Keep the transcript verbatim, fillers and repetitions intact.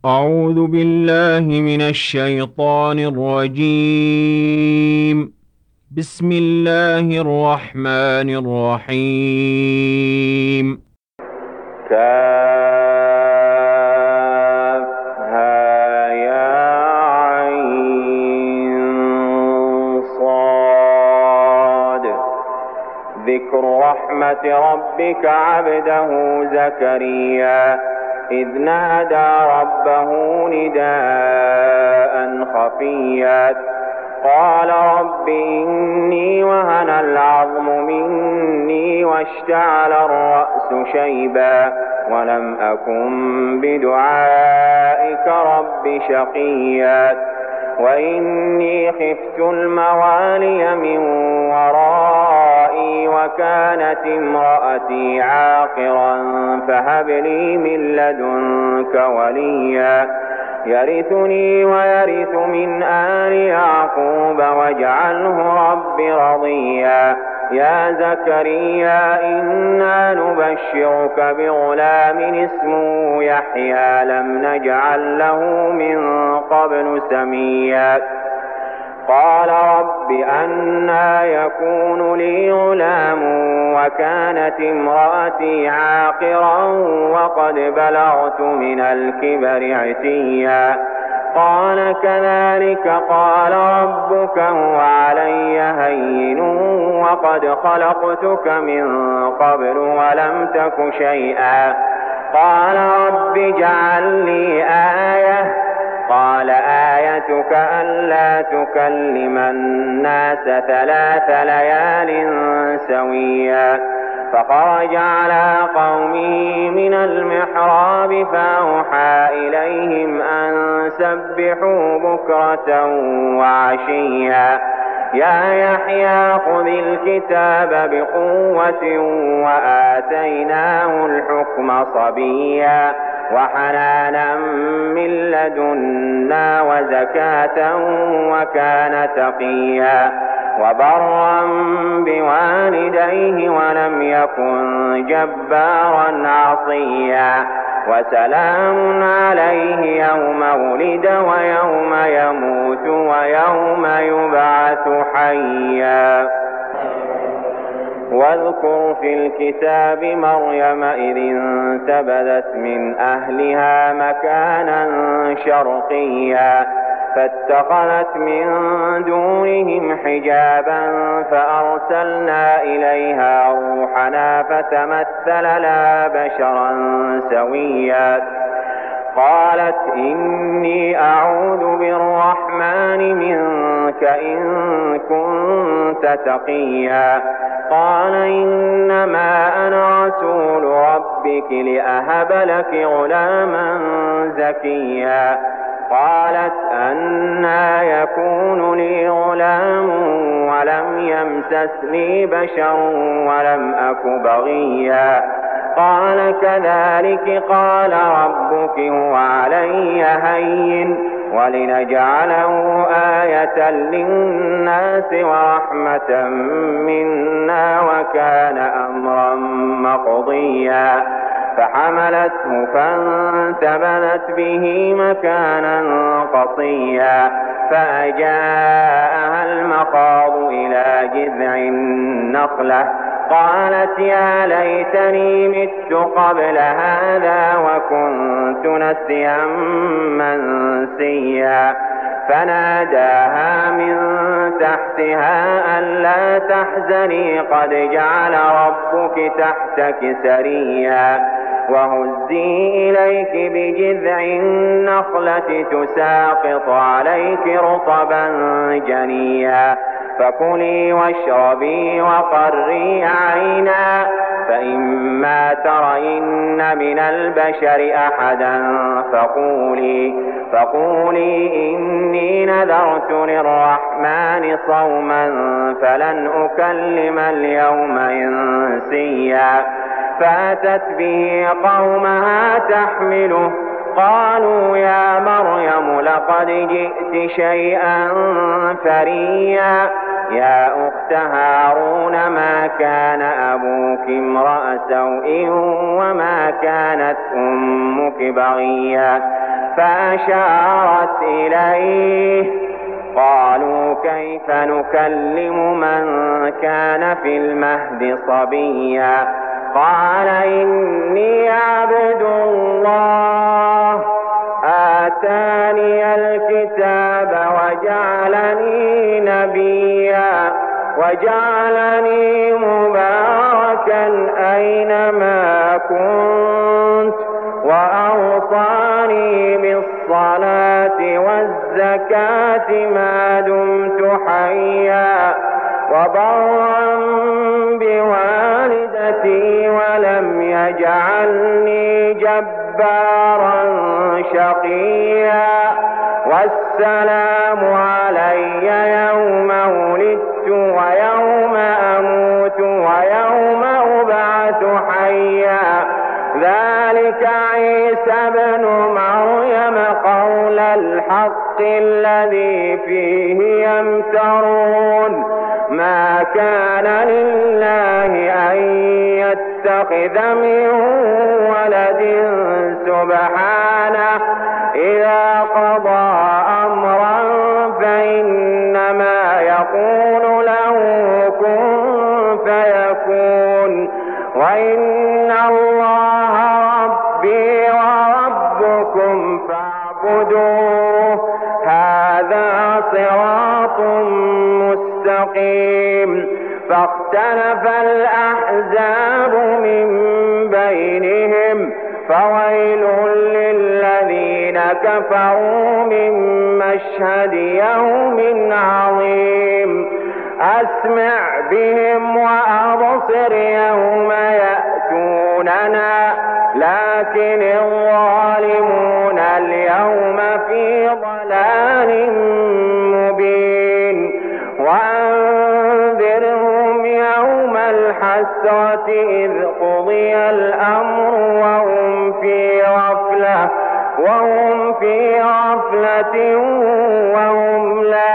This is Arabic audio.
أعوذ بالله من الشيطان الرجيم. بسم الله الرحمن الرحيم. كافها يا عين صاد ذكر رحمة ربك عبده زكريا إذ نادى ربه نداء خفيا قال رب إني وهن العظم مني واشتعل الرأس شيبا ولم أكن بدعائك رب شقيا وإني خفت الموالي من ورائي وكانت امرأتي عاقرا فهب لي من لدنك وليا يرثني ويرث من آل يعقوب واجعله رب رضيا يا زكريا إنا نبشرك بغلام اسمه يحيى لم نجعل له من قبل سميا قال رب أنى يكون لي غلام وكانت امرأتي عاقرا وقد بلغت من الكبر عتيا قال كذلك قال ربك هو علي هين وقد خلقتك من قبل ولم تك شيئا قال رب اجعل لي آية قال آيتك ألا تكلم الناس ثلاث ليال سويا فخرج على قومه من المحراب فأوحى إليهم أن سبحوا بكرة وعشيا يا يحيى خذ الكتاب بقوة وآتيناه الحكم صبيا وحنانا من لدنا وزكاة وكان تقيا وبرا بوالديه ولم يكن جبارا عصيا وسلام عليه يوم ولد ويوم يموت ويوم يبعث حيا واذكر في الكتاب مريم إذ انتبذت من أهلها مكانا شرقيا فاتخذت من دونهم حجابا فأرسلنا إليها روحنا فتمثل لها بشرا سويا قالت إني أعوذ بالرحمن منك إن كنت تقيا قال إنما أنا رسول ربك لأهب لك غلاما زكيا قالت أنى يكون لي غلام ولم يمسسني بشر ولم أك بغيا قال كذلك قال ربك هو علي هين ولنجعله آية للناس ورحمة منا وكان أمرا مقضيا فحملته فانتبذت به مكانا قصيا فأجاءها المخاض إلى جذع النخلة قالت يا ليتني مت قبل هذا وكنت نسيا منسيا فناداها من تحتها ألا تحزني قد جعل ربك تحتك سريا وهزي إليك بجذع النخلة تساقط عليك رطبا جنيا فكلي واشربي وقري عينا فإما ترين من البشر أحدا فقولي فقولي إني نذرت للرحمن صوما فلن أكلم اليوم إنسيا فأتت به قومها تحمله قالوا يا مريم لقد جئت شيئا فريا يا أخت هارون ما كان أبوك امرأ سوء وما كانت أمك بغيا فأشارت إليه. قالوا كيف نكلم من كان في المهد صبيا قال إني عبد الله آتاني الكتاب وجعلني نبيا وجعلني مباركا أينما كنت وأوصاني بالصلاة والزكاة ما دمت حيا وبرا بوالدتي ولم يجعلني جبارا شقيا والسلام علي يوم ولدت ويوم أموت ويوم أبعث حيا ذلك عيسى بن مريم قول الحق الذي فيه يمترون ما كان لله أن يتخذ من ولد سبحانه إذا قضى أمرا فإنما يقول له كن فيكون وإن الله ربي وربكم فاعبدوه هذا صراط مستقيم. فاختلف الأحزاب من بينهم فويل للذين كفروا من مشهد يوم عظيم. أسمع بهم وأبصر يوم يأتوننا لكن الظالمون اليوم في ضلال مبين. وأنذرهم يوم الحسرة إذ قضي الأمر وهم في غفلة وهم في غفلة وهم لا